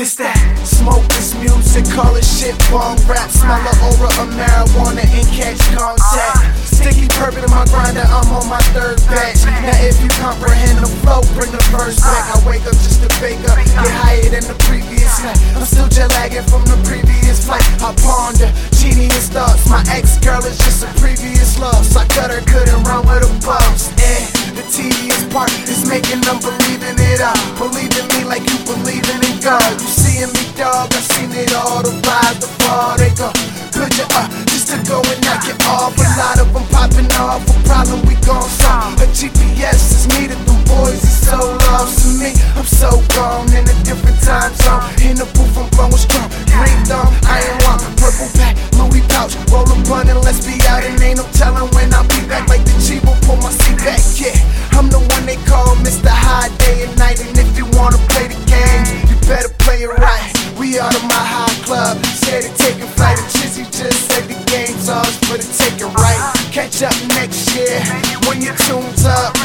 It's that smoke this music, call it shit bomb rap. Smell the aura of marijuana and catch contact. Sticky purple in my grinder, I'm on my third batch. Now if you comprehend the flow, bring the verse back. I wake up just to bake up, get higher than the previous night. I'm still jet lagging from the previous flight. I ponder genius thoughts, my ex-girl is just a previous love. So I cut her, couldn't run with a bumps. And the tedious part is making them believing it all. Believe in me like you believing in God. You seeing me, dog, I seen it all. The rise, the fall, they go put you up just to go and knock it off. A lot of them popping off, a problem we gon' solve. A GPS is needed, them boys is so lost to me. I'm so gone in a different time zone. In the booth, I'm blowing strong. Green thumb, I ain't want purple pack, Louis pouch, roll a blunt and let's be out. And ain't no telling when I'll be back. Like the G will pull my seat back. Yeah, I'm the one they call Mr. High Day and Night. And if you wanna play the game, you better play it right. We out of my high club, steady taking flight. And Chizzy just said the game's ours for the taking right. Catch up next year when your tune's up.